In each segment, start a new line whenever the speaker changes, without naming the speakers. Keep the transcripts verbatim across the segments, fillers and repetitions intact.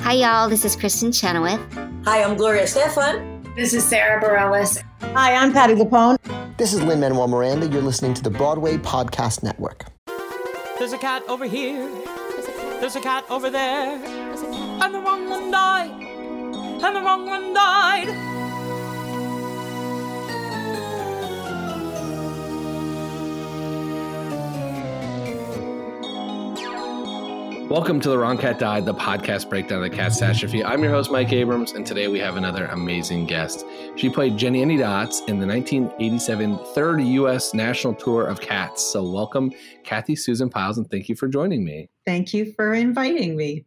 Hi, y'all. This is Kristen Chenoweth.
Hi, I'm Gloria Estefan.
This is Sarah Bareilles.
Hi, I'm Patti LuPone.
This is Lin-Manuel Miranda. You're listening to the Broadway Podcast Network.
There's a cat over here. There's a cat over there. And the wrong one died. And the wrong one died. Welcome to The Wrong Cat Died, the podcast breakdown of the catastrophe. I'm your host, Mike Abrams, and today we have another amazing guest. She played Jenny Annie Dots in the nineteen eighty-seven third U S National Tour of Cats. So welcome, Kathy Susan Pyles, and thank you for joining me.
Thank you for inviting me.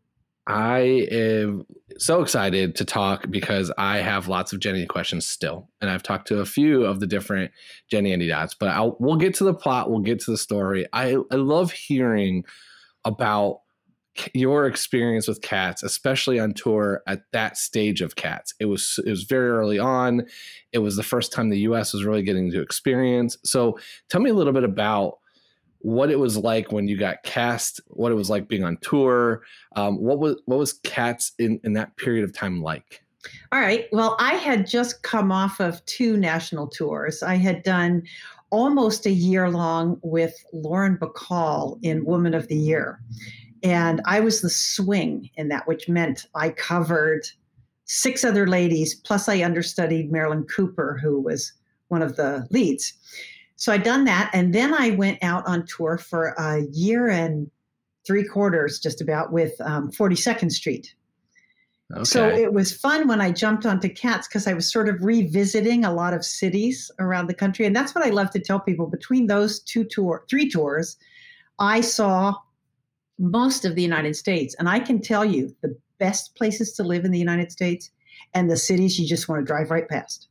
I am so excited to talk because I have lots of Jenny questions still, and I've talked to a few of the different Jenny Annie Dots, but I'll, we'll get to the plot, we'll get to the story. I, I love hearing about your experience with Cats, especially on tour at that stage of Cats. It was it was very early on. It was the first time the U S was really getting to experience. So tell me a little bit about what it was like when you got cast, what it was like being on tour. Um, what was what was Cats in, in that period of time like?
All right. Well, I had just come off of two national tours. I had done almost a year long with Lauren Bacall in Woman of the Year. And I was the swing in that, which meant I covered six other ladies, plus I understudied Marilyn Cooper, who was one of the leads. So I'd done that. And then I went out on tour for a year and three quarters, just about, with um, forty-second Street. Okay. So it was fun when I jumped onto Cats because I was sort of revisiting a lot of cities around the country. And that's what I love to tell people. Between those two tour, three tours, I saw most of the United States. And I can tell you the best places to live in the United States and the cities you just want to drive right past.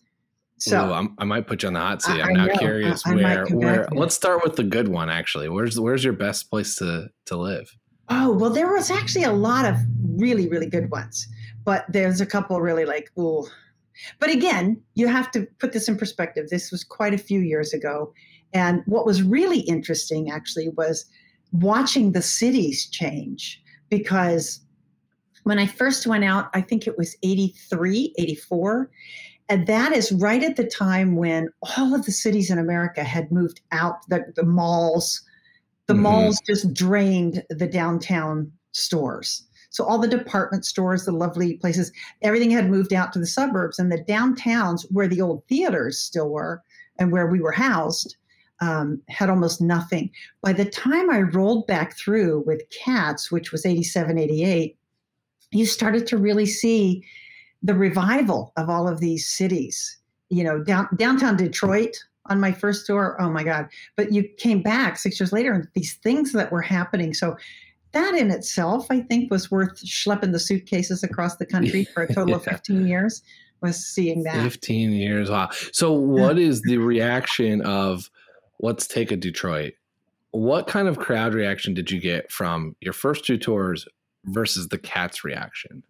So
Ooh, I'm, I might put you on the hot seat.
I,
I'm now
know.
curious
I, I
where, where,
back.
let's start with the good one, actually. Where's, where's your best place to, to live?
Oh, well, there was actually a lot of really, really good ones, but there's a couple really like, ooh. But again, you have to put this in perspective. This was quite a few years ago. And what was really interesting actually was watching the cities change, because when I first went out, I think it was eighty-three, eighty-four. And that is right at the time when all of the cities in America had moved out, the, the malls, the mm-hmm. malls just drained the downtown stores. So all the department stores, the lovely places, everything had moved out to the suburbs, and the downtowns where the old theaters still were and where we were housed Um, had almost nothing. By the time I rolled back through with Cats, which was eighty-seven, eighty-eight, you started to really see the revival of all of these cities. You know, down, downtown Detroit on my first tour, oh my God. But you came back six years later and these things that were happening. So that in itself, I think, was worth schlepping the suitcases across the country for a total yeah. of fifteen years, was seeing that.
fifteen years, wow. So what is the reaction of, let's take a Detroit. What kind of crowd reaction did you get from your first two tours versus the Cats reaction?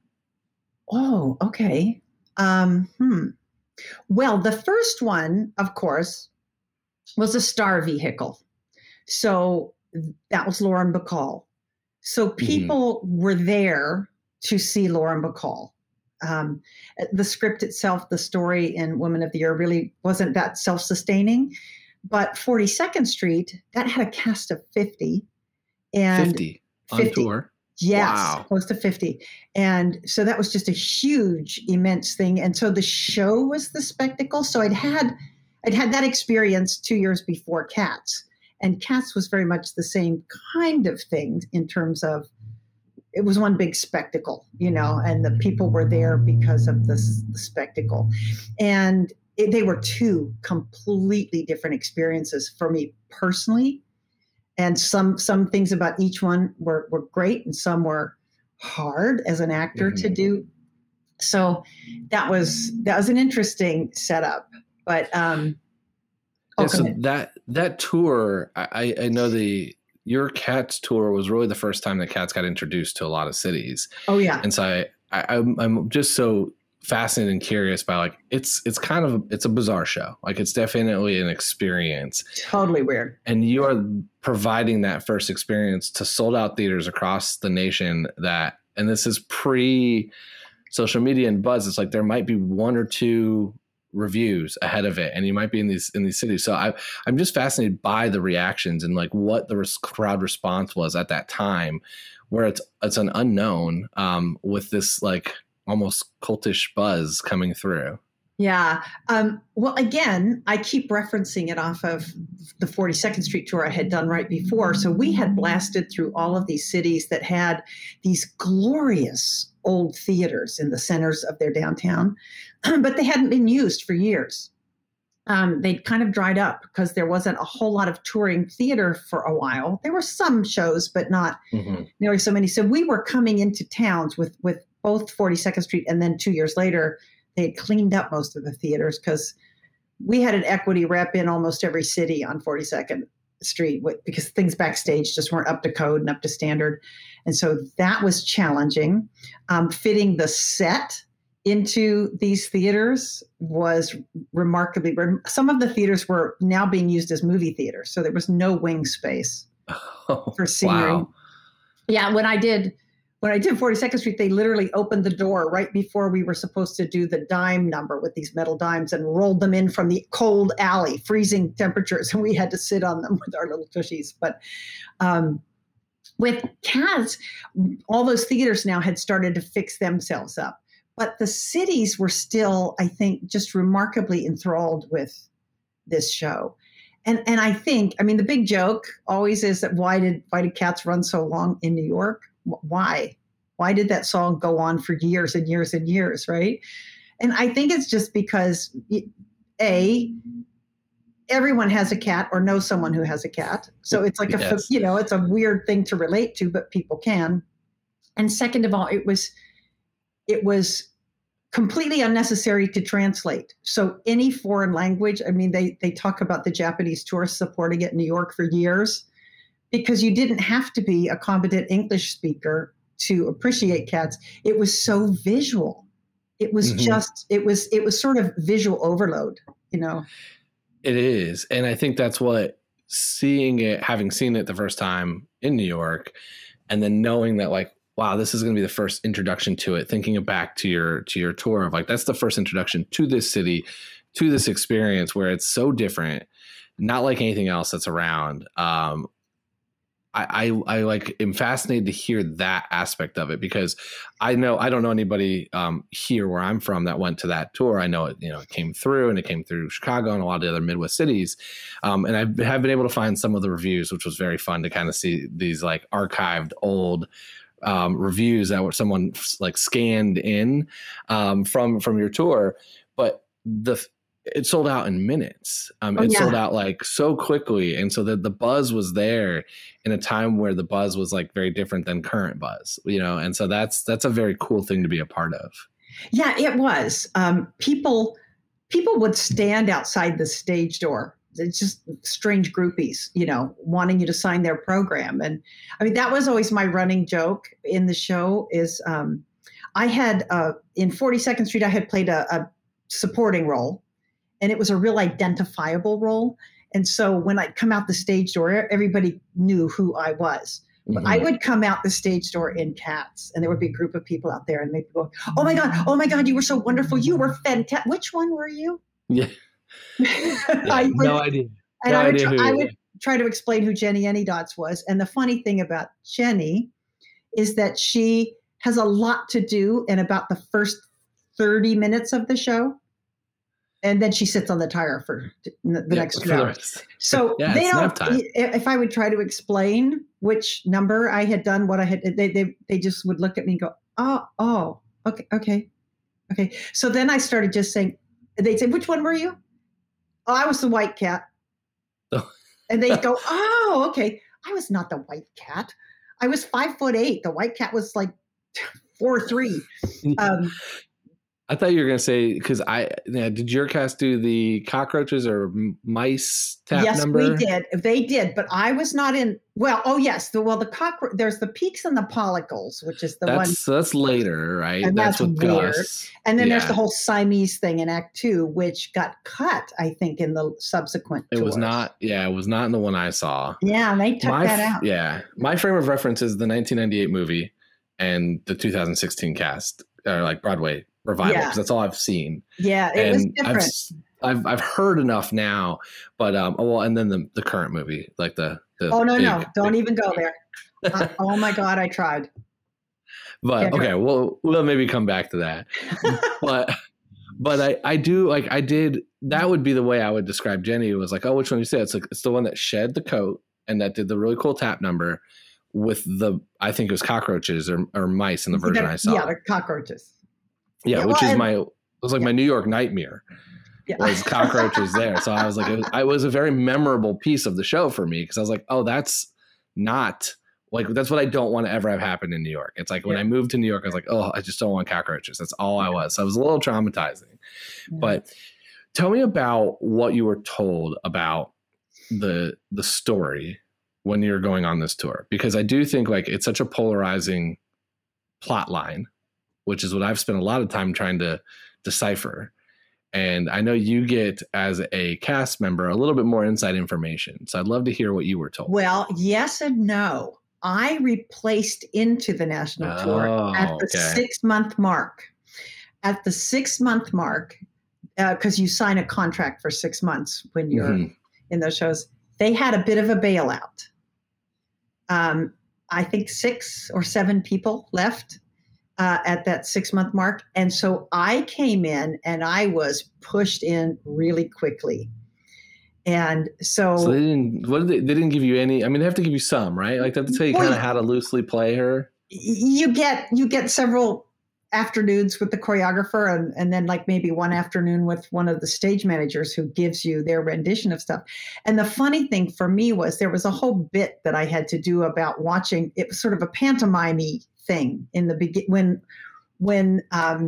Oh, okay. Um, hmm. Well, the first one, of course, was a star vehicle. So that was Lauren Bacall. So people mm-hmm. were there to see Lauren Bacall. Um, the script itself, the story in Woman of the Year really wasn't that self-sustaining. But forty-second Street, that had a cast of fifty. And
fifty on
fifty.
Tour?
Yes,
wow.
Close to fifty. And so that was just a huge, immense thing. And so the show was the spectacle. So I'd had, I'd had that experience two years before Cats. And Cats was very much the same kind of thing in terms of, it was one big spectacle, you know, and the people were there because of this, the spectacle. And It, they were two completely different experiences for me personally. And some some things about each one were, were great, and some were hard as an actor mm-hmm. to do. So that was that was an interesting setup. But um,
yeah, so that that tour, I, I know the your Cats tour was really the first time that Cats got introduced to a lot of cities.
Oh yeah,
and so I, I I'm, I'm just so fascinated and curious by, like, it's it's kind of it's a bizarre show. Like, it's definitely an experience.
Totally weird.
And you are providing that first experience to sold out theaters across the nation that And this is pre social media and buzz. It's like there might be one or two reviews ahead of it, and you might be in these in these cities. So I I'm just fascinated by the reactions and like what the res- crowd response was at that time, where it's it's an unknown um, with this like almost cultish buzz coming through.
Yeah. Um, well, again, I keep referencing it off of the forty-second Street tour I had done right before. So we had blasted through all of these cities that had these glorious old theaters in the centers of their downtown, but they hadn't been used for years. Um, they'd kind of dried up because there wasn't a whole lot of touring theater for a while. There were some shows, but not mm-hmm. nearly so many. So we were coming into towns with, with both forty-second Street, and then two years later, they had cleaned up most of the theaters because we had an equity rep in almost every city on forty-second Street because things backstage just weren't up to code and up to standard. And so that was challenging. Um, fitting the set into these theaters was remarkably, some of the theaters were now being used as movie theaters. So there was no wing space
oh,
for scenery.
Wow.
Yeah, when I did When I did forty-second Street, they literally opened the door right before we were supposed to do the dime number with these metal dimes and rolled them in from the cold alley, freezing temperatures, and we had to sit on them with our little tushies. But um, with Cats, all those theaters now had started to fix themselves up. But the cities were still, I think, just remarkably enthralled with this show. And and I think, I mean, the big joke always is that why did why did Cats run so long in New York? Why? Why did that song go on for years and years and years, right? And I think it's just because, A, everyone has a cat or knows someone who has a cat. So it's like, yes. a, you know, it's a weird thing to relate to, but people can. And second of all, it was, it was completely unnecessary to translate. So any foreign language, I mean, they they talk about the Japanese tourists supporting it in New York for years, because you didn't have to be a competent English speaker to appreciate Cats. It was so visual. It was mm-hmm. just, it was, it was sort of visual overload, you know?
It is. And I think that's what seeing it, having seen it the first time in New York, and then knowing that like, wow, this is going to be the first introduction to it, thinking it back to your, to your tour of like, that's the first introduction to this city, to this experience where it's so different, not like anything else that's around. Um, I, I, I like am fascinated to hear that aspect of it, because I know I don't know anybody um, here where I'm from that went to that tour. I know it, you know, it came through and it came through Chicago and a lot of the other Midwest cities. Um, and I have been able to find some of the reviews, which was very fun to kind of see these like archived old um, reviews that were someone like scanned in um, from, from your tour. But the it sold out in minutes. Um,
oh,
it
yeah.
sold out like so quickly. And so that the buzz was there in a time where the buzz was like very different than current buzz, you know? And so that's, that's a very cool thing to be a part of.
Yeah, it was. Um, people, people would stand outside the stage door. It's just strange groupies, you know, wanting you to sign their program. And I mean, that was always my running joke in the show is um, I had uh, in forty-second Street, I had played a, a supporting role. And it was a real identifiable role. And so when I'd come out the stage door, everybody knew who I was. But mm-hmm. I would come out the stage door in Cats, and there would be a group of people out there, and they'd go, oh my God, oh my God, you were so wonderful. You were fantastic. Which one were you?
Yeah. yeah
I would,
no idea.
And
no
I, would
idea
try,
who
I would try to explain who Jenny Anydots was. And the funny thing about Jenny is that she has a lot to do in about the first thirty minutes of the show. And then she sits on the tire for the yeah, next two hours. So
yeah,
they don't, if I would try to explain which number I had done, what I had, they, they, they just would look at me and go, oh, oh, okay, okay, okay. So then I started just saying, they'd say, which one were you? Oh, I was the white cat. Oh. And they'd go, oh, okay. I was not the white cat. I was five foot eight. The white cat was like four, three. Um,
I thought you were going to say, because I yeah, did your cast do the cockroaches or mice tap
yes,
number?
Yes, we did. They did, but I was not in. Well, oh yes, the well the cockroach. There's the Peaks and the Pollicles, which is the
that's,
one.
So that's later, right?
And that's, that's with weird.
Gus.
And then
yeah.
there's the whole Siamese thing in Act Two, which got cut, I think, in the subsequent.
It
tours.
was not. Yeah, it was not in the one I saw.
Yeah, and they took
my,
that out.
Yeah, my frame of reference is the nineteen ninety-eight movie. and the two thousand sixteen cast, or like Broadway revival, because
Yeah.
that's all I've seen.
Yeah, it was
And I've,
different.
s- I've I've heard enough now, but um, oh, well, and then the the current movie, like the, the
Oh, no,
big-
no. Don't
big-
even go there. Uh, oh, my God, I tried.
But
Can't do
okay, we'll we'll maybe come back to that. but but I I do like I did that would be the way I would describe Jenny. Was like, oh, which one you say? It's like it's the one that shed the coat and that did the really cool tap number with the I think it was cockroaches or, or mice in the version I saw.
Yeah, the cockroaches.
Yeah,
Yeah,
which
well,
is
and-
my it was like my New York nightmare.
Yeah.
Was cockroaches there. So I was like, it was, I was a very memorable piece of the show for me because I was like, oh, that's not like that's what I don't want to ever have happen in New York. It's like when
Yeah.
I moved to New York, I was like, oh, I just don't want cockroaches. That's all I was. So it was a little traumatizing. But tell me about what you were told about the the story when you're going on this tour, because I do think like it's such a polarizing plot line, which is what I've spent a lot of time trying to decipher. And I know you get, as a cast member, a little bit more inside information. So I'd love to hear what you were told.
Well, yes and no. I replaced into the national tour
Oh,
at the
okay.
six month mark. At the six month mark, because you sign a contract for six months when you're
Mhm.
in those shows, they had a bit of a bailout. Um, I think six or seven people left uh, at that six month mark. And so I came in and I was pushed in really quickly. And so,
So they didn't. What did they? They didn't give you any. I mean, they have to give you some, right? Like they have to tell you
Well,
kind of how to loosely play her.
you get you get several afternoons with the choreographer and, and then like maybe one afternoon with one of the stage managers who gives you their rendition of stuff. And the funny thing for me was there was a whole bit that I had to do about watching. It was sort of a pantomime-y thing in the begin when when um,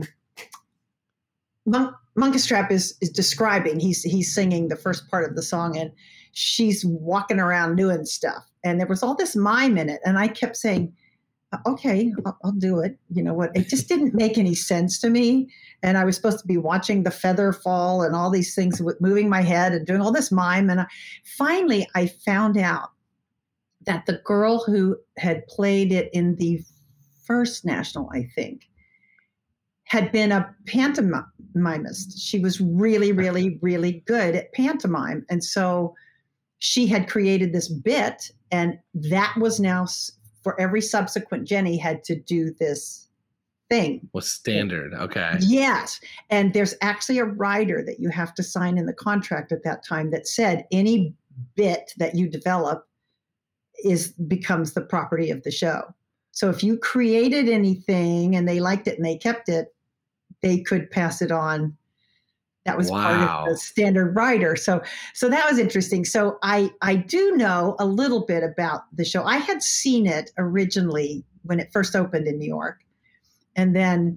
Monk, Munkustrap is is describing. He's he's singing the first part of the song and she's walking around doing stuff. And there was all this mime in it. And I kept saying, okay, I'll, I'll do it. You know what? It just didn't make any sense to me. And I was supposed to be watching the feather fall and all these things with moving my head and doing all this mime. And I, finally, I found out that the girl who had played it in the first national, I think, had been a pantomimist. She was really, really, really good at pantomime. And so she had created this bit, and that was now for every subsequent Jenny had to do this thing.
Was standard. Okay.
Yes. And there's actually a rider that you have to sign in the contract at that time that said any bit that you develop is becomes the property of the show. So if you created anything and they liked it and they kept it, they could pass it on. That was
Wow.
part of the standard rider. So so that was interesting. So I I do know a little bit about the show. I had seen it originally when it first opened in New York. And then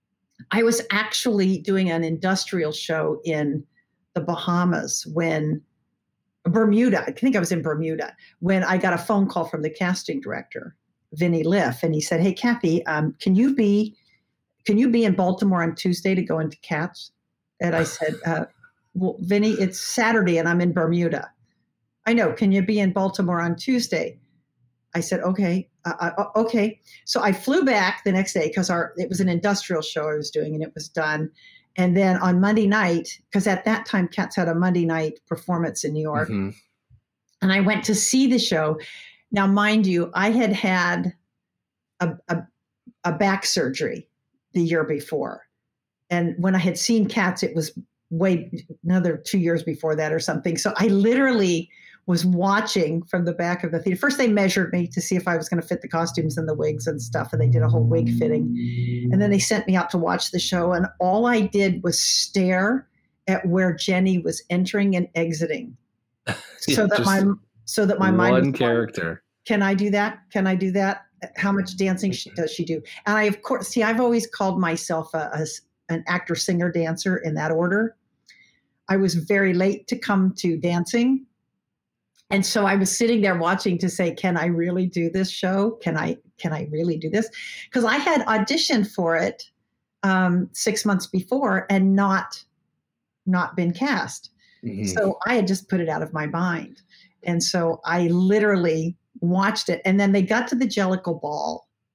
I was actually doing an industrial show in the Bahamas when Bermuda, I think I was in Bermuda, when I got a phone call from the casting director, Vinny Liff, and he said, hey, Kathy, um, can you be can you be in Baltimore on Tuesday to go into Cats? And I said, uh, well, Vinny, it's Saturday and I'm in Bermuda. I know. Can you be in Baltimore on Tuesday? I said, okay, uh, uh, okay. So I flew back the next day because our it was an industrial show I was doing and it was done. And then on Monday night, because at that time Cats had a Monday night performance in New York,
Mhm.
and I went to see the show. Now, mind you, I had had a, a, a back surgery the year before. And when I had seen Cats, it was way another two years before that or something. So I literally was watching from the back of the theater. First, they measured me to see if I was going to fit the costumes and the wigs and stuff. And they did a whole wig fitting. And then they sent me out to watch the show. And all I did was stare at where Jenny was entering and exiting. so
Yeah,
that
just
my so that my mind was
one
going,
character.
can I do that? Can I do that? How much dancing she, does she do? And I, of course, see, I've always called myself a, a, an actor, singer, dancer in that order. I was very late to come to dancing. And so I was sitting there watching to say, can I really do this show? Can I, can I really do this? Because I had auditioned for it um, six months before and not, not been cast.
Mhm.
So I had just put it out of my mind. And so I literally watched it. And then they got to the Jellicle Ball.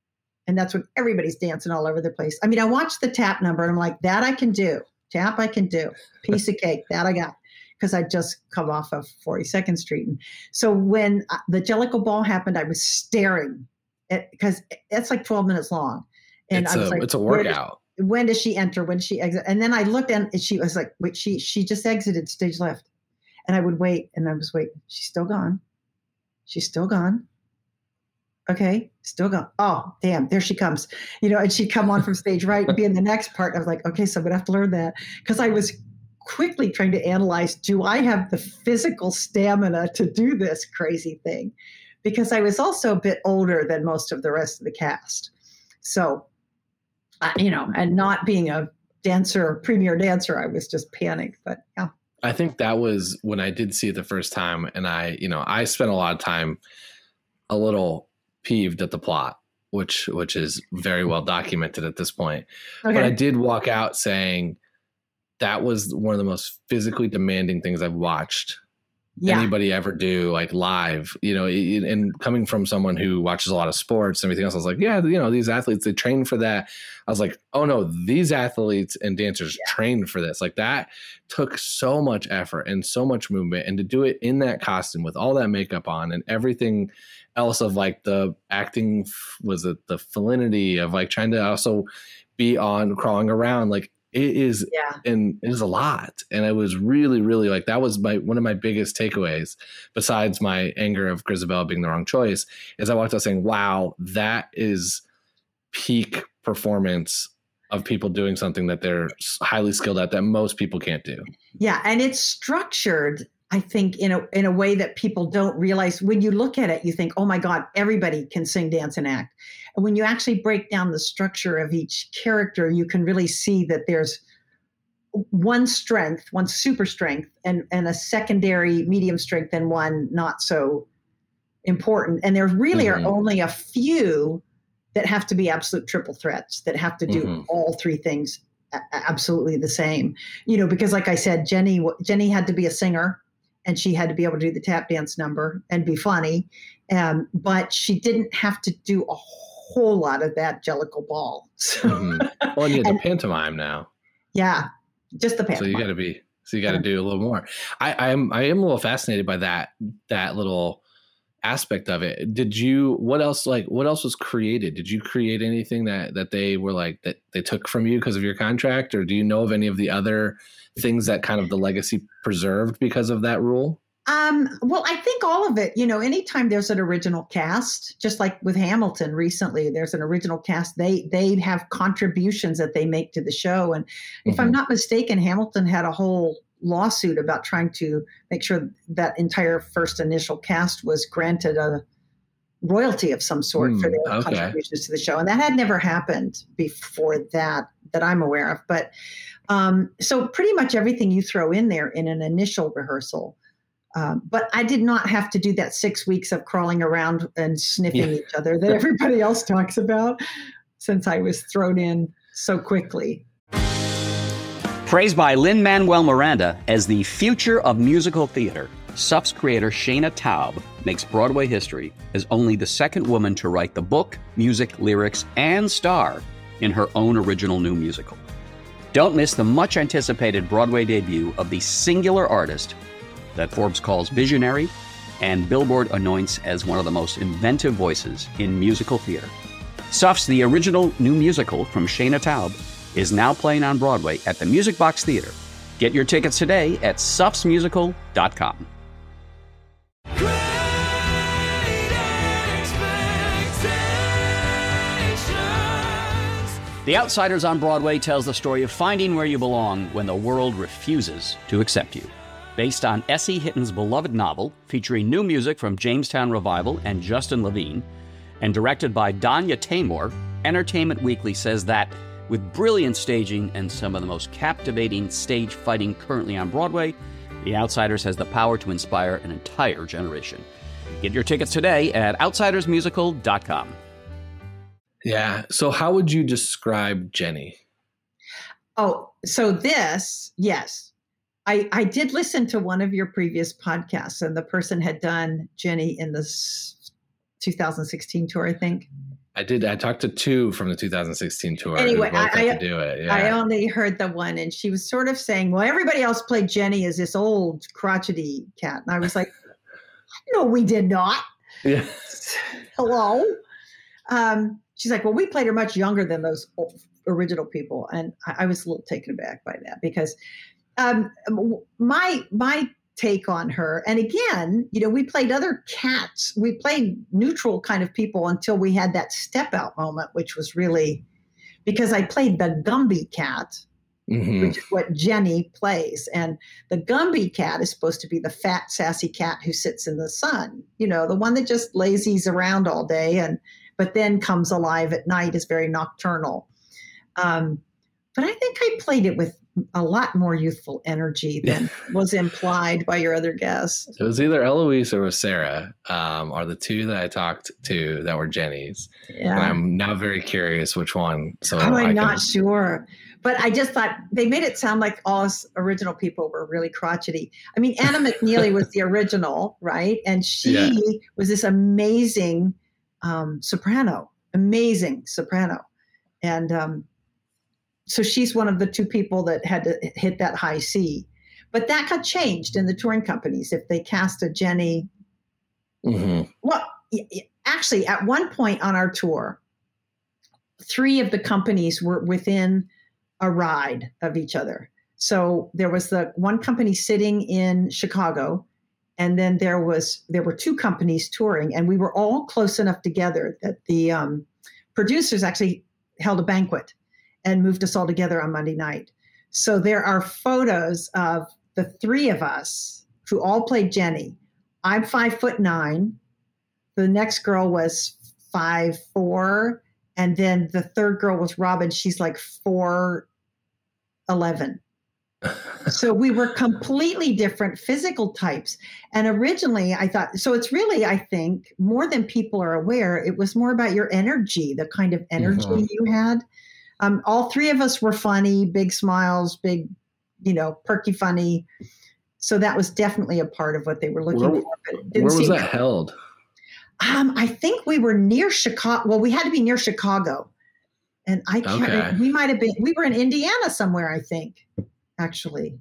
And that's when everybody's dancing all over the place. I mean, I watched the tap number and I'm like, that I can do. Tap I can do. Piece of cake, that I got. Because I just come off of forty-second Street. And so when the Jellicle Ball happened, I was staring at, because it's like twelve minutes long. And
it's
I was
a,
like,
it's a workout.
When does, when does she enter? When does she exit? And then I looked and she was like, wait, she, she just exited stage left. And I would wait and I was waiting. She's still gone. She's still gone. Okay, still gone. Oh, damn, there she comes. You know, and she'd come on from stage right and be in the next part. I was like, okay, so I'm going to have to learn that. Because I was quickly trying to analyze, do I have the physical stamina to do this crazy thing? Because I was also a bit older than most of the rest of the cast. So, uh, you know, and not being a dancer, premier dancer, I was just panicked. But yeah.
I think that was when I did see it the first time. And I, you know, I spent a lot of time a little peeved at the plot, which which is very well documented at this point. Okay. But I did walk out saying that was one of the most physically demanding things I've watched yeah. anybody ever do, like live, you know, and coming from someone who watches a lot of sports and everything else, I was like, yeah, you know, these athletes, they train for that. I was like, oh no, these athletes and dancers yeah. train for this. Like that took so much effort and so much movement, and to do it in that costume with all that makeup on and everything else of like the acting, was it the felinity of like trying to also be on crawling around, like it is,
yeah.
and it is a lot. And I was really, really like, that was my, one of my biggest takeaways besides my anger of Grizabella being the wrong choice, is I walked out saying, wow, that is peak performance of people doing something that they're highly skilled at that most people can't do.
Yeah. And it's structured, I think, in a in a way that people don't realize. When you look at it, you think, oh my God, everybody can sing, dance, and act. And when you actually break down the structure of each character, you can really see that there's one strength, one super strength, and, and a secondary medium strength, and one not so important. And there really mm-hmm. are only a few that have to be absolute triple threats, that have to do mm-hmm. all three things a- absolutely the same. You know, because like I said, Jenny Jenny had to be a singer. And she had to be able to do the tap dance number and be funny. Um, but she didn't have to do a whole lot of that Jellicle Ball. So,
mm-hmm. Well, and you have the pantomime now.
Yeah, just the pantomime.
So you got to be, so you got to do a little more. I, I'm, I am a little fascinated by that, that little aspect of it. Did you, what else, like, what else was created? Did you create anything that, that they were like, that they took from you because of your contract? Or do you know of any of the other things that kind of the legacy preserved because of that rule?
Um, well, I think all of it, you know, anytime there's an original cast, just like with Hamilton recently, there's an original cast, they, they have contributions that they make to the show. And if mm-hmm. I'm not mistaken, Hamilton had a whole lawsuit about trying to make sure that entire first initial cast was granted a royalty of some sort mm, for their okay. contributions to the show. And that had never happened before that, that I'm aware of. But um, so pretty much everything you throw in there in an initial rehearsal. Um, but I did not have to do that six weeks of crawling around and sniffing yeah. each other that everybody else talks about, since I was thrown in so quickly.
Praised by Lin-Manuel Miranda as the future of musical theater, S U F's creator Shana Taub makes Broadway history as only the second woman to write the book, music, lyrics, and star in her own original new musical. Don't miss the much-anticipated Broadway debut of the singular artist that Forbes calls visionary and Billboard anoints as one of the most inventive voices in musical theater. S U F's The Original New Musical from Shana Taub is now playing on Broadway at the Music Box Theater. Get your tickets today at sufs musical dot com. The Outsiders on Broadway tells the story of finding where you belong when the world refuses to accept you. Based on S E Hitton's beloved novel, featuring new music from Jamestown Revival and Justin Levine, and directed by Danya Taymor, Entertainment Weekly says that with brilliant staging and some of the most captivating stage fighting currently on Broadway, The Outsiders has the power to inspire an entire generation. Get your tickets today at outsiders musical dot com.
Yeah. So how would you describe Jenny?
Oh, so this, yes. I, I did listen to one of your previous podcasts, and the person had done Jenny in the two thousand sixteen tour, I think.
I did. I talked to two from the two thousand sixteen tour.
Anyway,
who both
I,
got to do it. Yeah.
I only heard the one, and she was sort of saying, well, everybody else played Jenny as this old crotchety cat. And I was like, no, we did not.
Yeah.
Hello. Um, she's like, well, we played her much younger than those original people. And I, I was a little taken aback by that because um, my, my, take on her. And again, you know, we played other cats. We played neutral kind of people until we had that step out moment, which was really because I played the Gumby cat, mm-hmm. which is what Jenny plays. And the Gumby cat is supposed to be the fat, sassy cat who sits in the sun, you know, the one that just lazies around all day and, but then comes alive at night, is very nocturnal. Um, but I think I played it with a lot more youthful energy than was implied by your other guests.
It was either Eloise or was Sarah, um, are the two that I talked to that were Jenny's. Yeah. And I'm now very curious which one. So
oh, I'm
I
not
can...
sure. But I just thought they made it sound like all us original people were really crotchety. I mean, Anna McNeely was the original, right? And she yeah. was this amazing um, soprano, amazing soprano. And um so she's one of the two people that had to hit that high C. But that got changed in the touring companies. If they cast a Jenny, mm-hmm. well, actually, at one point on our tour, three of the companies were within a ride of each other. So there was the one company sitting in Chicago, and then there was there were two companies touring, and we were all close enough together that the um, producers actually held a banquet and moved us all together on Monday night. So there are photos of the three of us who all played Jenny. I'm five foot nine. The next girl was five, four. And then the third girl was Robin. She's like four, eleven. So we were completely different physical types. And originally I thought, so it's really, I think, more than people are aware, it was more about your energy, the kind of energy mm-hmm. you had. Um, all three of us were funny, big smiles, big, you know, perky funny. So that was definitely a part of what they were looking
where,
for. But
where was that to, held?
Um, I think we were near Chicago. Well, we had to be near Chicago. And I can't
okay.
remember. We might have been, we were in Indiana somewhere, I think, actually.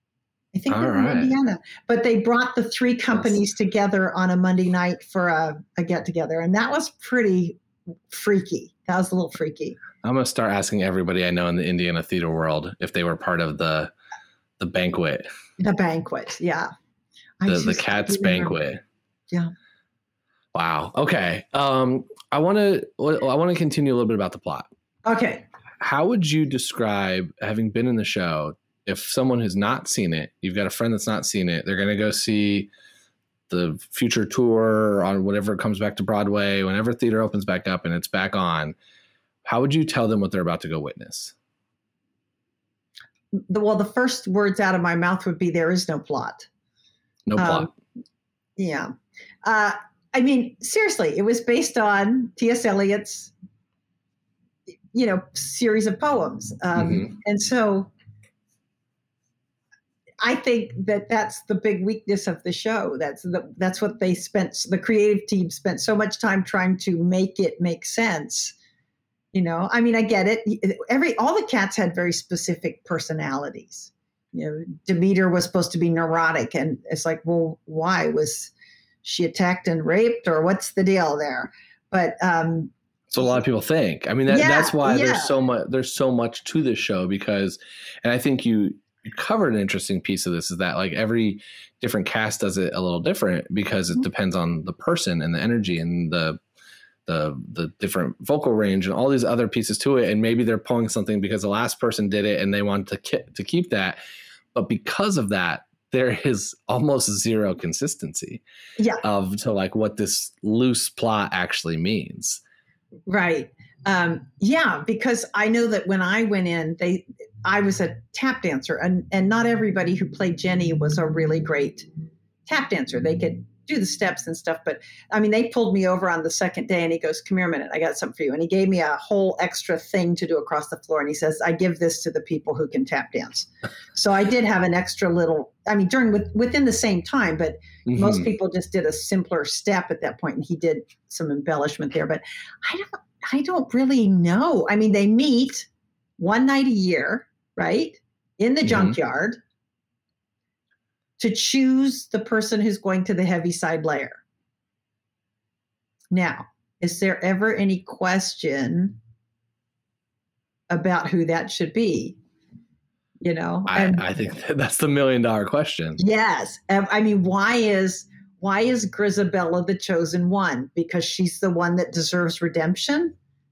I think all we were right. in Indiana. But they brought the three companies yes. together on a Monday night for a, a get-together. And that was pretty freaky. That was a little freaky.
I'm going to start asking everybody I know in the Indiana theater world if they were part of the the banquet.
The banquet, yeah.
The the Cats banquet.
Yeah.
Wow. Okay. Um, I want to I want to continue a little bit about the plot.
Okay.
How would you describe, having been in the show, if someone has not seen it, you've got a friend that's not seen it, they're going to go see the future tour on whatever comes back to Broadway, whenever theater opens back up and it's back on. How would you tell them what they're about to go witness?
The, well, the first words out of my mouth would be, there is no plot.
No plot.
Um, yeah. Uh, I mean, seriously, it was based on T S Eliot's, you know, series of poems. Um, mm-hmm. And so I think that that's the big weakness of the show. That's the, that's what they spent, the creative team spent so much time trying to make it make sense. You know, I mean, I get it. Every all the cats had very specific personalities. You know, Demeter was supposed to be neurotic, and it's like, well, why was she attacked and raped, or what's the deal there? But um,
so a lot of people think. I mean, that,
yeah,
that's why
yeah.
there's so much. There's so much to this show because, and I think you you covered an interesting piece of this is that like every different cast does it a little different because it mm-hmm. depends on the person and the energy and the. the the different vocal range and all these other pieces to it. And maybe they're pulling something because the last person did it and they want to ki- to keep that. But because of that, there is almost zero consistency
yeah.
of to like what this loose plot actually means.
Right. Um, yeah, because I know that when I went in, they I was a tap dancer, and, and not everybody who played Jenny was a really great tap dancer. They could do the steps and stuff. But I mean, they pulled me over on the second day and he goes, come here a minute, I got something for you. And he gave me a whole extra thing to do across the floor. And he says, I give this to the people who can tap dance. So I did have an extra little, I mean, during with, within the same time, but mm-hmm. most people just did a simpler step at that point. And he did some embellishment there, but I don't, I don't really know. I mean, they meet one night a year, right? In the mm-hmm. junkyard to choose the person who's going to the Heaviside Layer. Now, is there ever any question about who that should be? You know,
I,
and,
I think that's the million dollar question.
Yes. I mean, why is why is Grizabella the chosen one? Because she's the one that deserves redemption?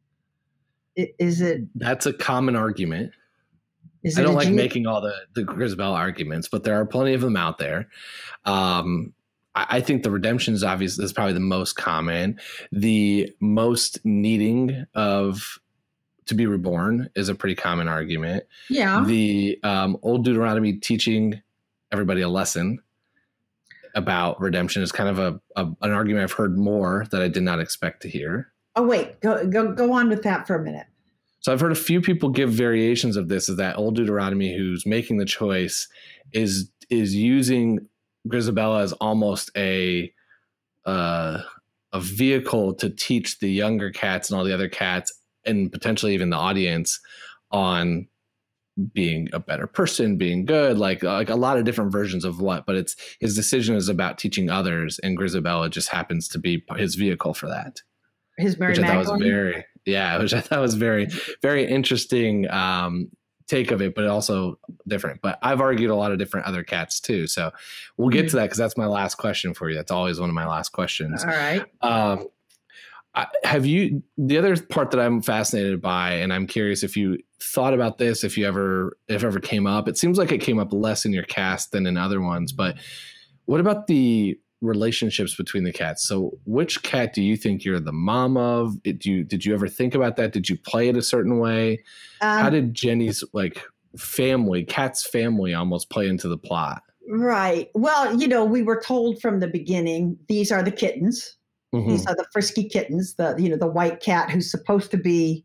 Is it?
That's a common argument.
Is
I don't
it
like
G-
making all the, the Grizabella arguments, but there are plenty of them out there. Um, I, I think the redemption is obvious. Is probably the most common. The most needing of to be reborn is a pretty common argument.
Yeah.
The um, old Deuteronomy teaching everybody a lesson about redemption is kind of a, a an argument I've heard more that I did not expect to hear.
Oh, wait, go go go on with that for a minute.
So I've heard a few people give variations of this, is that old Deuteronomy who's making the choice is is using Grizabella as almost a uh, a vehicle to teach the younger cats and all the other cats and potentially even the audience on being a better person, being good, like like a lot of different versions of what, but it's his decision is about teaching others, and Grizabella just happens to be his vehicle for that.
His Mary
which I
Magdalene?
thought was very, yeah, which I thought was very, very interesting um, take of it, but also different. But I've argued a lot of different other cats too, so we'll get mm-hmm. to that because that's my last question for you. That's always one of my last questions.
All right.
Um, I, have you, the other part that I'm fascinated by, and I'm curious if you thought about this, if you ever, if ever came up, it seems like it came up less in your cast than in other ones, but what about the relationships between the cats? So which cat do you think you're the mom of? Did you, did you ever think about that? Did you play it a certain way? Um, How did Jenny's like family, cat's family almost play into the plot?
Right. Well, you know, we were told from the beginning, these are the kittens. Mm-hmm. These are the frisky kittens, the, you know, the white cat who's supposed to be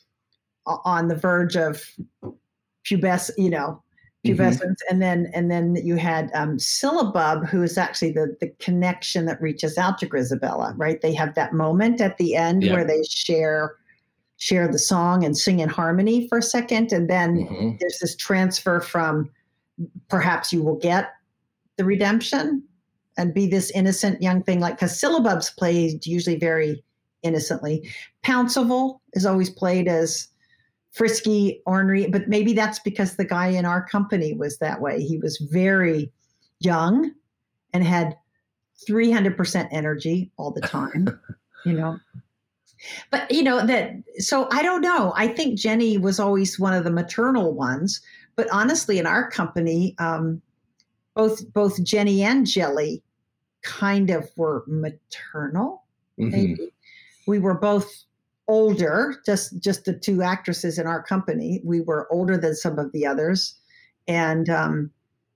on the verge of pubes, you know, pubescence. Mm-hmm. And then, and then you had um, Syllabub, who is actually the, the connection that reaches out to Grizabella, right? They have that moment at the end yeah. where they share, share the song and sing in harmony for a second. And then mm-hmm. there's this transfer from perhaps you will get the redemption and be this innocent young thing, like, because Syllabub's played usually very innocently. Pouncival is always played as frisky, ornery, but maybe that's because the guy in our company was that way. He was very young and had three hundred percent energy all the time, you know. But, you know, that, so I don't know. I think Jenny was always one of the maternal ones, but honestly, in our company, um, both both Jenny and Jelly kind of were maternal. Mm-hmm. Maybe we were both older, just just the two actresses in our company. We were older than some of the others, and um,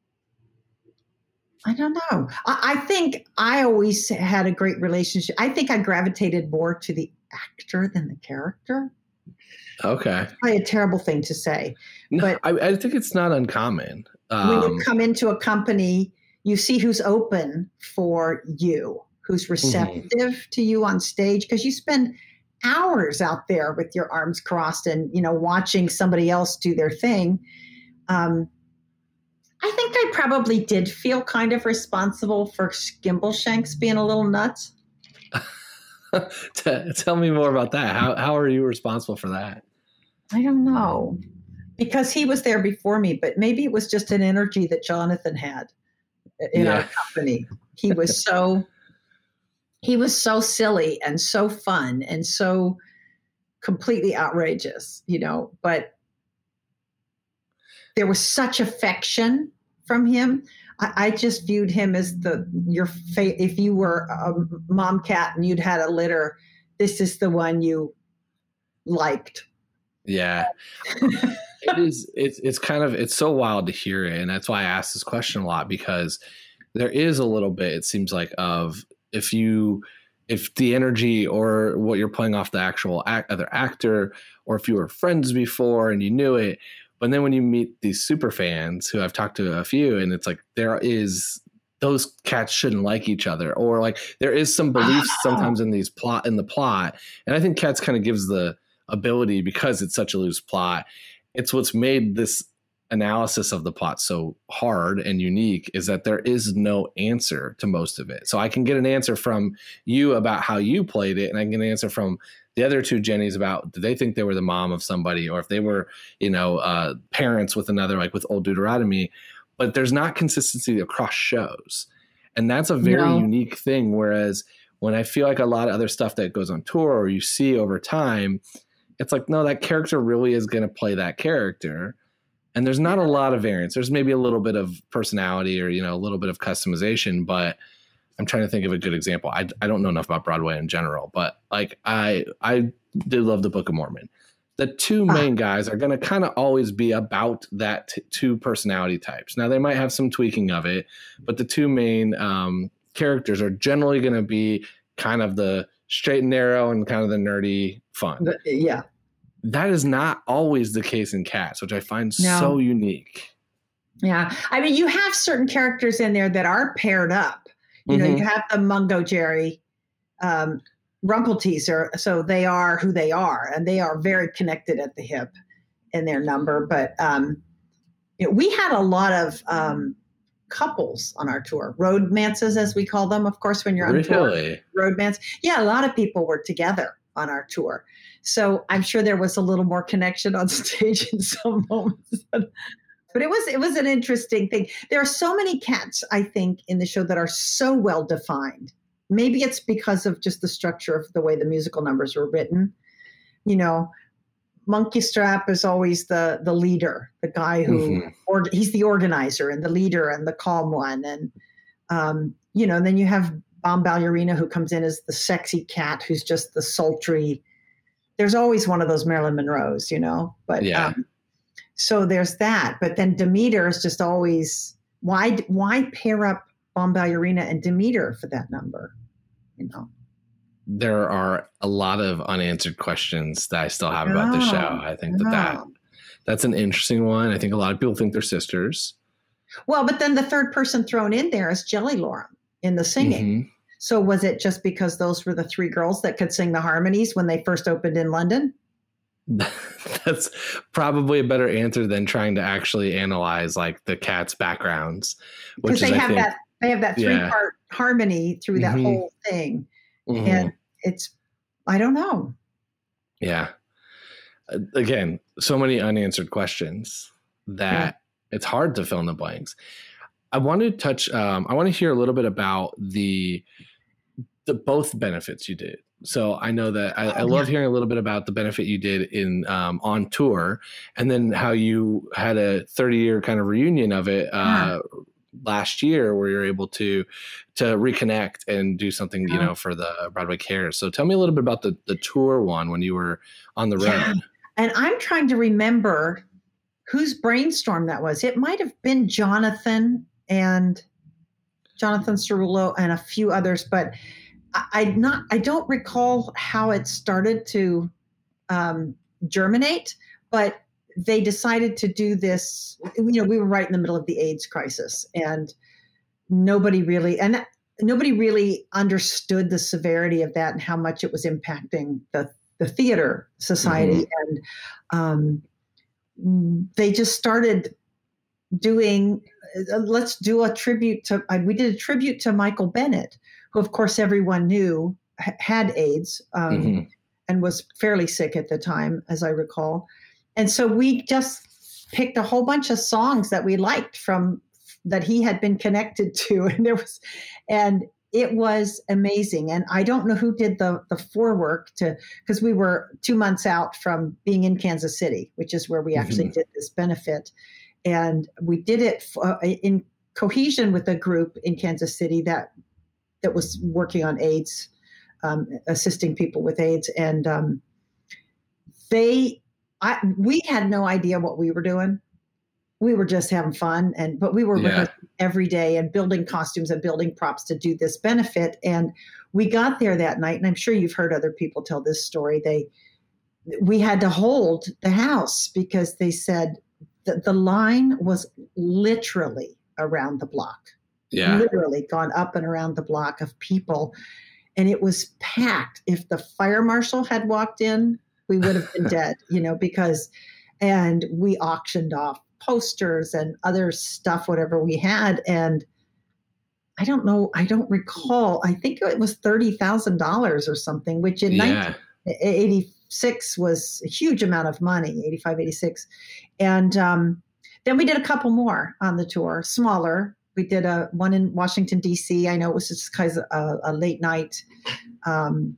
I don't know. I, I think I always had a great relationship. I think I gravitated more to the actor than the character.
Okay,
it's probably a terrible thing to say,
no,
but
I, I think it's not uncommon. Um,
when you come into a company, you see who's open for you, who's receptive mm-hmm. to you on stage, because you spend hours out there with your arms crossed and, you know, watching somebody else do their thing. Um, I think I probably did feel kind of responsible for Skimbleshanks being a little nuts.
Tell me more about that. How how are you responsible for that?
I don't know, because he was there before me, but maybe it was just an energy that Jonathan had in yeah. our company. He was so he was so silly and so fun and so completely outrageous, you know, but there was such affection from him. I, I just viewed him as the your fa- if you were a mom cat and you'd had a litter, this is the one you liked.
Yeah. It is it's it's kind of it's so wild to hear it, and that's why I asked this question a lot, because there is a little bit, it seems like, of if you if the energy or what you're playing off the actual act, other actor, or if you were friends before and you knew it, but then when you meet these super fans who I've talked to a few, and it's like there is those cats shouldn't like each other, or like there is some beliefs sometimes in these plot in the plot. And I think Cats kind of gives the ability, because it's such a loose plot. It's what's made this analysis of the plot so hard and unique, is that there is no answer to most of it. So I can get an answer from you about how you played it, and I can get an answer from the other two Jennies about, did they think they were the mom of somebody, or if they were, you know, uh, parents with another, like with Old Deuteronomy. But there's not consistency across shows. And that's a very no. unique thing. Whereas when I feel like a lot of other stuff that goes on tour or you see over time, it's like, no, that character really is going to play that character. And there's not a lot of variance. There's maybe a little bit of personality or, you know, a little bit of customization, but I'm trying to think of a good example. I, I don't know enough about Broadway in general, but like I, I did love the Book of Mormon. The two main guys are going to kind of always be about that t- two personality types. Now they might have some tweaking of it, but the two main um, characters are generally going to be kind of the straight and narrow and kind of the nerdy fun.
Yeah.
That is not always the case in Cats, which I find
no.
so unique.
Yeah. I mean, you have certain characters in there that are paired up. You mm-hmm. know, you have the Mungo Jerry, um, Rumpelteazer, so they are who they are, and they are very connected at the hip in their number. But um, you know, we had a lot of um, couples on our tour, roadmances, as we call them, of course, when you're on
really?
tour. Roadmance. Yeah, a lot of people were together on our tour. So I'm sure there was a little more connection on stage in some moments. But it was it was an interesting thing. There are so many cats, I think, in the show that are so well defined. Maybe it's because of just the structure of the way the musical numbers were written. You know, Monkey Strap is always the the leader, the guy who, mm-hmm. or he's the organizer and the leader and the calm one. And, um, you know, and then you have Bomb Ballerina, who comes in as the sexy cat, who's just the sultry. There's always one of those Marilyn Monroes, you know, but
yeah.
um, so there's that. But then Demeter is just always, why, why pair up Bomb Ballerina and Demeter for that number, you know?
There are a lot of unanswered questions that I still have about the show. I think that, that that's an interesting one. I think a lot of people think they're sisters.
Well, but then the third person thrown in there is Jelly Lorem in the singing. Mm-hmm. So was it just because those were the three girls that could sing the harmonies when they first opened in London?
That's probably a better answer than trying to actually analyze like the cats' backgrounds.
Because they have think, that they have that three yeah. part harmony through that mm-hmm. whole thing. Mm-hmm. And it's, I don't know.
Yeah. Again, so many unanswered questions that yeah. it's hard to fill in the blanks. I want to touch, um, I want to hear a little bit about the, the both benefits you did. So I know that I, I love hearing a little bit about the benefit you did in um, on tour, and then how you had a thirty year kind of reunion of it uh, yeah. last year, where you're able to to reconnect and do something, you know, for the Broadway Cares. So tell me a little bit about the the tour one when you were on the road. Yeah.
And I'm trying to remember whose brainstorm that was. It might have been Jonathan and Jonathan Cerullo and a few others, but I not I don't recall how it started to um, germinate, but they decided to do this. You know, we were right in the middle of the AIDS crisis, and nobody really and that, nobody really understood the severity of that and how much it was impacting the the theater society. Mm-hmm. And um, they just started doing. Uh, let's do a tribute to. Uh, we did a tribute to Michael Bennett, who, of course, everyone knew had AIDS um, mm-hmm. and was fairly sick at the time, as I recall. And so we just picked a whole bunch of songs that we liked from that he had been connected to, and there was, and it was amazing. And I don't know who did the the forework to, because we were two months out from being in Kansas City, which is where we actually mm-hmm. did this benefit, and we did it uh, in cohesion with a group in Kansas City that. that was working on AIDS, um, assisting people with AIDS. And um, they, I, we had no idea what we were doing. We were just having fun. And, but we were yeah. every day and building costumes and building props to do this benefit. And we got there that night, and I'm sure you've heard other people tell this story. They, we had to hold the house because they said that the line was literally around the block.
Yeah.
literally gone up and around the block of people. And it was packed. If the fire marshal had walked in, we would have been dead, you know, because, and we auctioned off posters and other stuff, whatever we had. And I don't know, I don't recall, I think it was thirty thousand dollars or something, which in
Yeah.
nineteen eighty-six was a huge amount of money, eighty-five, eighty-six. And um, then we did a couple more on the tour, smaller. We did a one in Washington, D C. I know it was just kind of a, a late night um,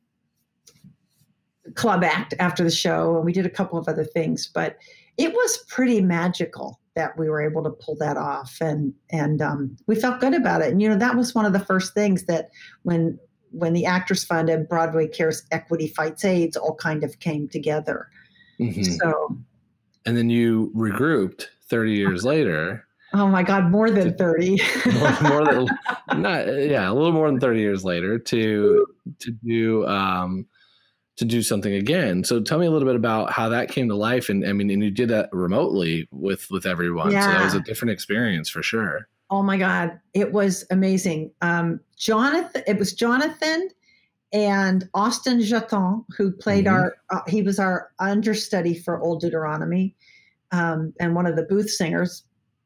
club act after the show. And we did a couple of other things, but it was pretty magical that we were able to pull that off. And, and um, we felt good about it. And, you know, that was one of the first things that when, when the Actors Fund and Broadway Cares Equity Fights AIDS all kind of came together.
Mm-hmm.
So,
and then you regrouped thirty years later.
Oh my God, more than thirty.
more, more than not, yeah, a little more than thirty years later to to do um, to do something again. So tell me a little bit about how that came to life. And I mean, and you did that remotely with with everyone.
Yeah.
So that was a different experience for sure.
Oh my God, it was amazing. Um, Jonathan, it was Jonathan and Austin Jaton who played
Mm-hmm.
our. Uh, he was our understudy for Old Deuteronomy, um, and one of the booth singers.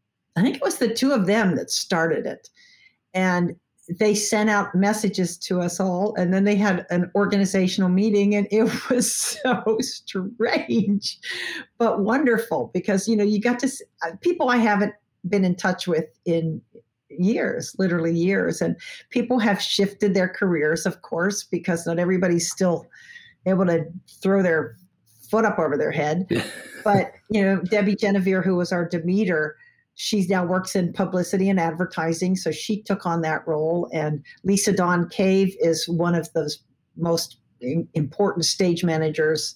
I think it was the two of them that started it. And they sent out messages to us all. And then they had an organizational meeting, and it was so strange, but wonderful because, you know, you got to see, people I haven't been in touch with in years, literally years. And people have shifted their careers, of course, because not everybody's still able to throw their foot up over their head. But, you know, Debbie Genevieve, who was our Demeter, she now works in publicity and advertising, so she took on that role. And Lisa Dawn Cave is one of those most important stage managers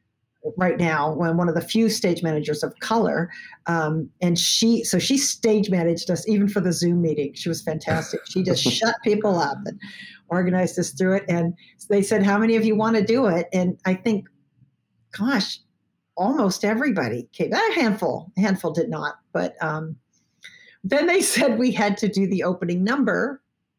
right now, one of the few stage managers of color. Um, and she, so she stage managed us even for the Zoom meeting. She was fantastic. She just shut people up and organized us through it. And they said, how many of you want to do it? And I think, gosh, almost everybody came. A handful, a handful did not. But um, then they said we had to do the opening number.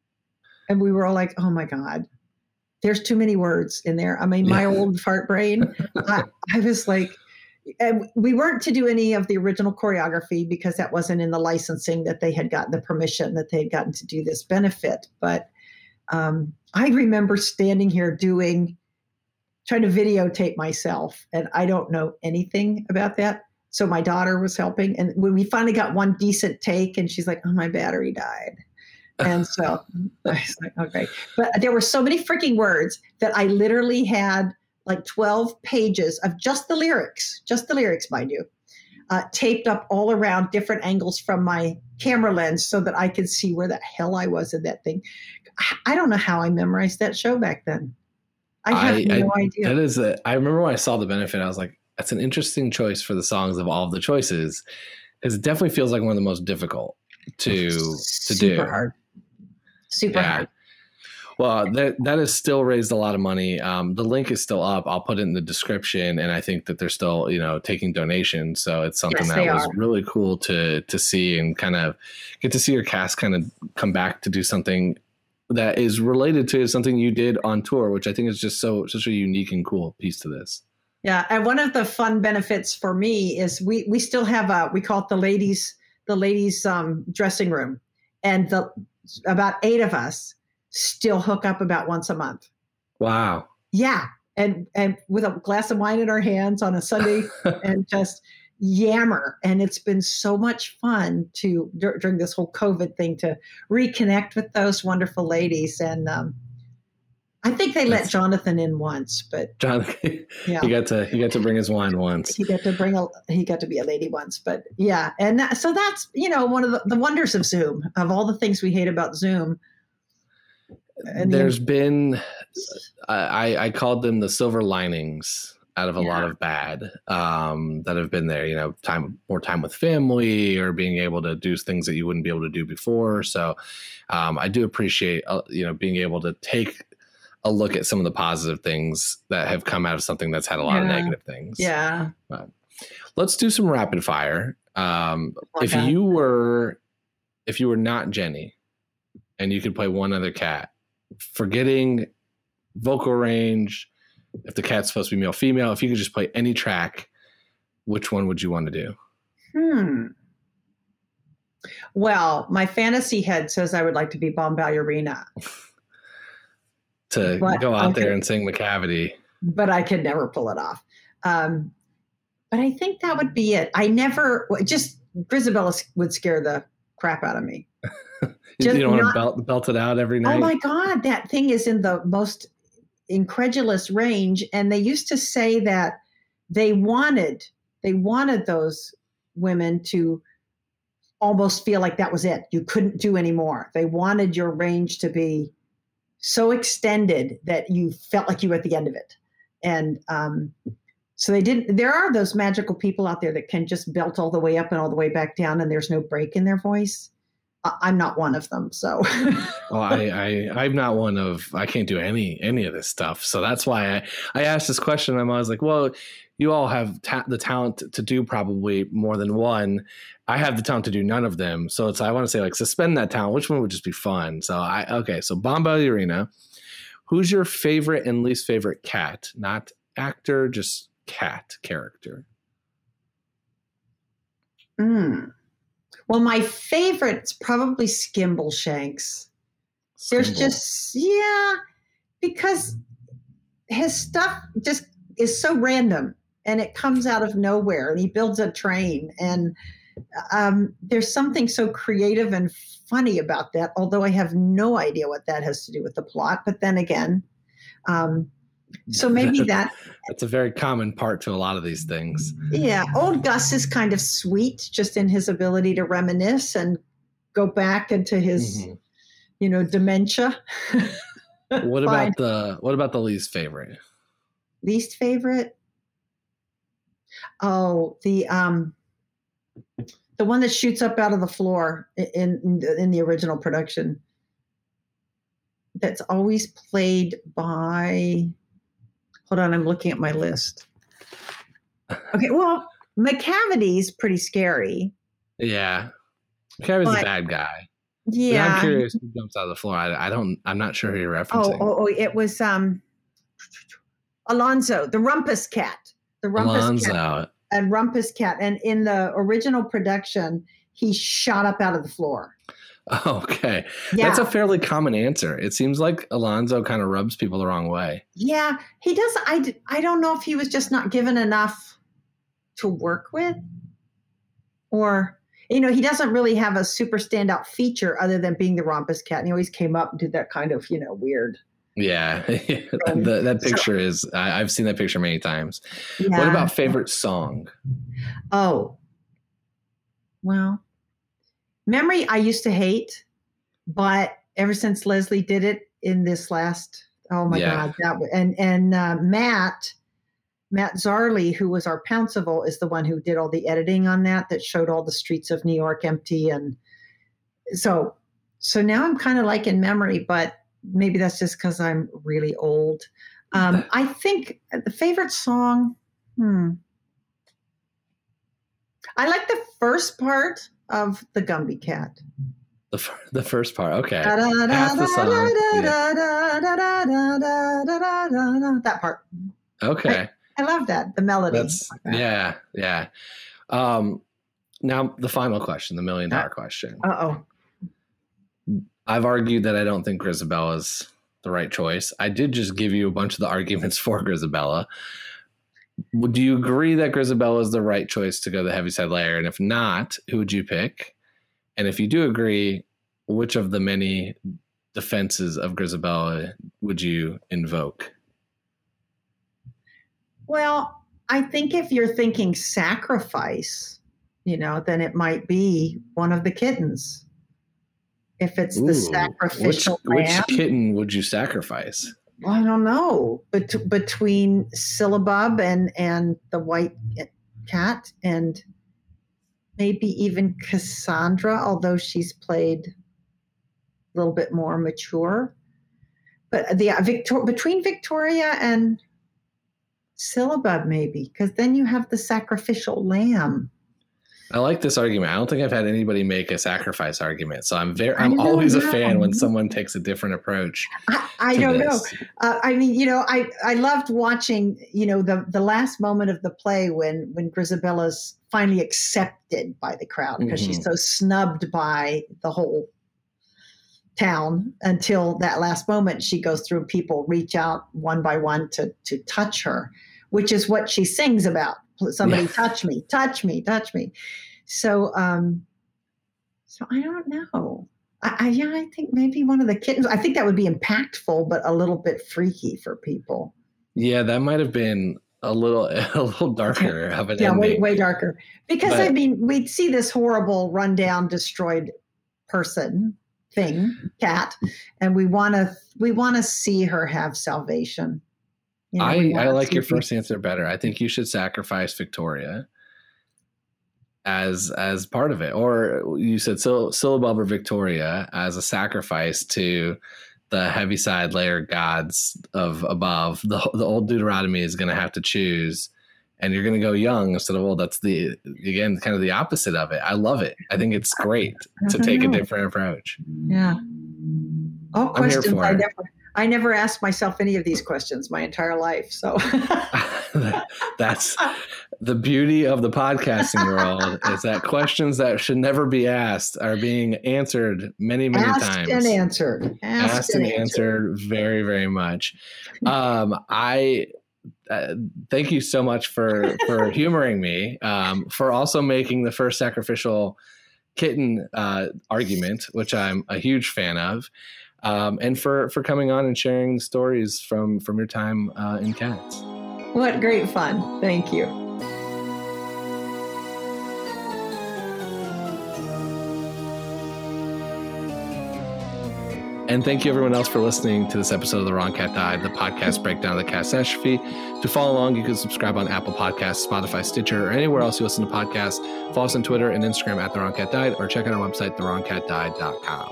And we were all like, oh my God, there's too many words in there. I mean, my
Yeah.
old fart brain, I, I was like, and we weren't to do any of the original choreography because that wasn't in the licensing that they had gotten the permission that they had gotten to do this benefit. But um, I remember standing here doing, trying to videotape myself, and I don't know anything about that. So my daughter was helping, and when we finally got one decent take, and she's like, "Oh, my battery died," and so I was like, "Okay." But there were so many freaking words that I literally had like twelve pages of just the lyrics, just the lyrics, mind you, uh, taped up all around different angles from my camera lens so that I could see where the hell I was in that thing. I don't know how I memorized that show back then. I have
I,
no
I,
idea.
That is a, I remember when I saw the benefit, I was like, that's an interesting choice for the songs of all of the choices, because it definitely feels like one of the most difficult to to
Super
do.
hard. Super
Yeah.
hard.
Well, that that has still raised a lot of money. Um, the link is still up. I'll put it in the description, and I think that they're still, you know, taking donations. So it's something
Yes,
that
they
was
are.
really cool to to see and kind of get to see your cast kind of come back to do something that is related to something you did on tour, which I think is just so such a unique and cool piece to this.
Yeah, and one of the fun benefits for me is we we still have a, we call it the ladies the ladies um, dressing room, and the about eight of us still hook up about once a month.
Wow.
Yeah, and and with a glass of wine in our hands on a Sunday and just yammer. And it's been so much fun to dur- during this whole COVID thing to reconnect with those wonderful ladies. And um, I think they let
That's-
Jonathan in once, but
John,
yeah.
he got to he got to bring his wine once.
He got to bring a he got to be a lady once, but yeah, and that, so that's, you know, one of the, the wonders of Zoom, of all the things we hate about Zoom. And the-
There's been, I, I called them the silver linings out of a
Yeah.
lot of bad um, that have been there. You know, time more time with family, or being able to do things that you wouldn't be able to do before. So um, I do appreciate uh, you know being able to take a look at some of the positive things that have come out of something that's had a lot of
Yeah.
negative things.
yeah,
Let's do some rapid fire. Um,
Oh,
if
God.
you were, if you were not Jenny, and you could play one other cat, forgetting vocal range, if the cat's supposed to be male, female, if you could just play any track, which one would you want to do?
Hmm. Well, my fantasy head says I would like to be Bomb Ballerina.
to
but
go out
I
there
could,
and sing the cavity.
But I could never pull it off. Um, but I think that would be it. I never, just, Grizabella would scare the crap out of me.
you don't want to belt, belt it out every night?
Oh my God, that thing is in the most incredulous range. And they used to say that they wanted, they wanted those women to almost feel like that was it. You couldn't do anymore. They wanted your range to be so extended that you felt like you were at the end of it. And um, so they didn't, there are those magical people out there that can just belt all the way up and all the way back down and there's no break in their voice. I'm not one of them. So,
well, I, I, I'm not one of, I can't do any, any of this stuff. So that's why I, I asked this question. And I was like, well, you all have ta- the talent to do probably more than one. I have the talent to do none of them. So it's, I want to say like, suspend that talent. Which one would just be fun? So I, okay. So Bomb Ballerina, who's your favorite and least favorite cat? Not actor, just cat character.
Hmm. Well, my favorite's probably Skimbleshanks. Skimble. There's just, yeah, because his stuff just is so random and it comes out of nowhere and he builds a train and um, there's something so creative and funny about that, although I have no idea what that has to do with the plot. But then again, um, so maybe that.
That's a very common part to a lot of these things.
Yeah. Old Gus is kind of sweet just in his ability to reminisce and go back into his, mm-hmm. you know, dementia.
What about the, what about the least favorite?
Least favorite? Oh, the, um, the one that shoots up out of the floor in, in, in the original production. That's always played by, hold on, I'm looking at my list. Okay, well, McCavity's pretty scary.
Yeah. McCavity's but, a bad guy.
Yeah.
But I'm curious who jumps out of the floor. I, I don't, I'm not sure who you're referencing.
Oh, oh, oh it was um, Alonzo, the Rumpus Cat. The Rumpus
Alonzo.
Cat. And Rumpus Cat. And in the original production, he shot up out of the floor.
Okay.
Yeah.
That's a fairly common answer. It seems like Alonzo kind of rubs people the wrong way.
Yeah, he does. I, I don't know if he was just not given enough to work with or, you know, he doesn't really have a super standout feature other than being the Rumpus Cat. And he always came up and did that kind of, you know, weird.
Yeah. the, that picture so, is, I, I've seen that picture many times. Yeah. What about favorite song?
Oh, well. Memory I used to hate, but ever since Leslie did it in this last, oh my yeah. God, that and and uh, Matt, Matt Zarley, who was our Pouncival, is the one who did all the editing on that, that showed all the streets of New York empty, and so so now I'm kind of like in Memory, but maybe that's just because I'm really old. Um, I think the favorite song, hmm, I like the first part of the Gumby Cat.
The f- the first part, okay. Half the song.
That part.
Okay.
I, I love that, the melody.
That's like that. Yeah, yeah. Um, now the final question, the million dollar question.
Uh-oh.
I've argued that I don't think Grisabella's the right choice. I did just give you a bunch of the arguments for Grizabella. Do you agree that Grizabella is the right choice to go the Heaviside Layer? And if not, who would you pick? And if you do agree, which of the many defenses of Grizabella would you invoke?
Well, I think if you're thinking sacrifice, you know, then it might be one of the kittens. If it's Ooh, the sacrificial
which,
lamb.
Which kitten would you sacrifice?
Well, I don't know. Bet- between Syllabub and, and the white cat and maybe even Cassandra, although she's played a little bit more mature. But the Victor- between Victoria and Syllabub maybe, because then you have the sacrificial lamb.
I like this argument. I don't think I've had anybody make a sacrifice argument. So I'm very, I'm always know. a fan when someone takes a different approach.
I, I don't this. know. Uh, I mean, you know, I, I loved watching, you know, the, the last moment of the play when, when Grisabella's finally accepted by the crowd because mm-hmm. she's so snubbed by the whole town until that last moment. She goes through, people reach out one by one to, to touch her, which is what she sings about. Somebody yeah. touch me, touch me, touch me. So, um, so I don't know. I, I, yeah, I think maybe one of the kittens. I think that would be impactful, but a little bit freaky for people.
Yeah, that might have been a little, a little darker of an
yeah,
ending.
way, way darker. Because
but,
I mean, we'd see this horrible, rundown, destroyed person thing, cat, and we want to, we want to see her have salvation. You know,
I, I like your first answer better. I think you should sacrifice Victoria as as part of it. Or you said Syl- Syllabub or Victoria as a sacrifice to the Heaviside layer gods of above. The, the old Deuteronomy is going to have to choose, and you're going to go young instead of old. That's the, again, kind of the opposite of it. I love it. I think it's great to take know. a different approach.
Yeah. All questions
I'm here for
I
it.
never I never asked myself any of these questions my entire life. So
that's the beauty of the podcasting world, is that questions that should never be asked are being answered many, many
asked
times.
And answered. Asked,
asked
and,
and answered. answered very, very much. Um, I uh, thank you so much for, for humoring me, um, for also making the first sacrificial kitten uh, argument, which I'm a huge fan of. Um, and for, for coming on and sharing stories from, from your time uh, in Cats.
What great fun. Thank you.
And thank you everyone else for listening to this episode of The Wrong Cat Died, the podcast breakdown of the catastrophe. To follow along, you can subscribe on Apple Podcasts, Spotify, Stitcher, or anywhere else you listen to podcasts. Follow us on Twitter and Instagram at The Wrong Cat Died, or check out our website, the wrong cat died dot com.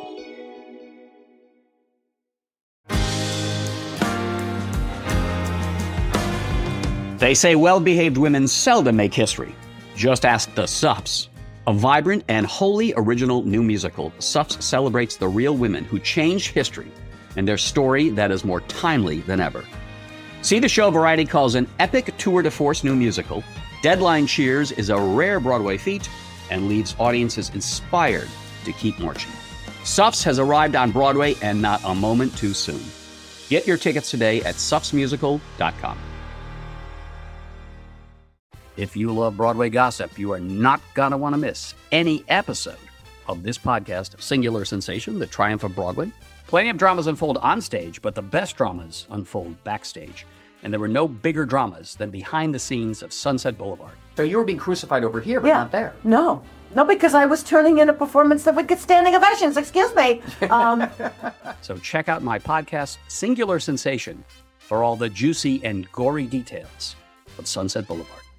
They say well-behaved women seldom make history. Just ask the Suffs. A vibrant and wholly original new musical, Suffs celebrates the real women who changed history and their story that is more timely than ever. See the show Variety calls an epic tour de force new musical. Deadline cheers is a rare Broadway feat and leaves audiences inspired to keep marching. Suffs has arrived on Broadway, and not a moment too soon. Get your tickets today at suffs musical dot com. If you love Broadway gossip, you are not going to want to miss any episode of this podcast, Singular Sensation, The Triumph of Broadway. Plenty of dramas unfold on stage, but the best dramas unfold backstage. And there were no bigger dramas than behind the scenes of Sunset Boulevard. So you were being crucified over here, but
yeah.
not there.
No. No, because I was turning in a performance that would get standing ovations. Excuse me. Um,
so check out my podcast, Singular Sensation, for all the juicy and gory details of Sunset Boulevard.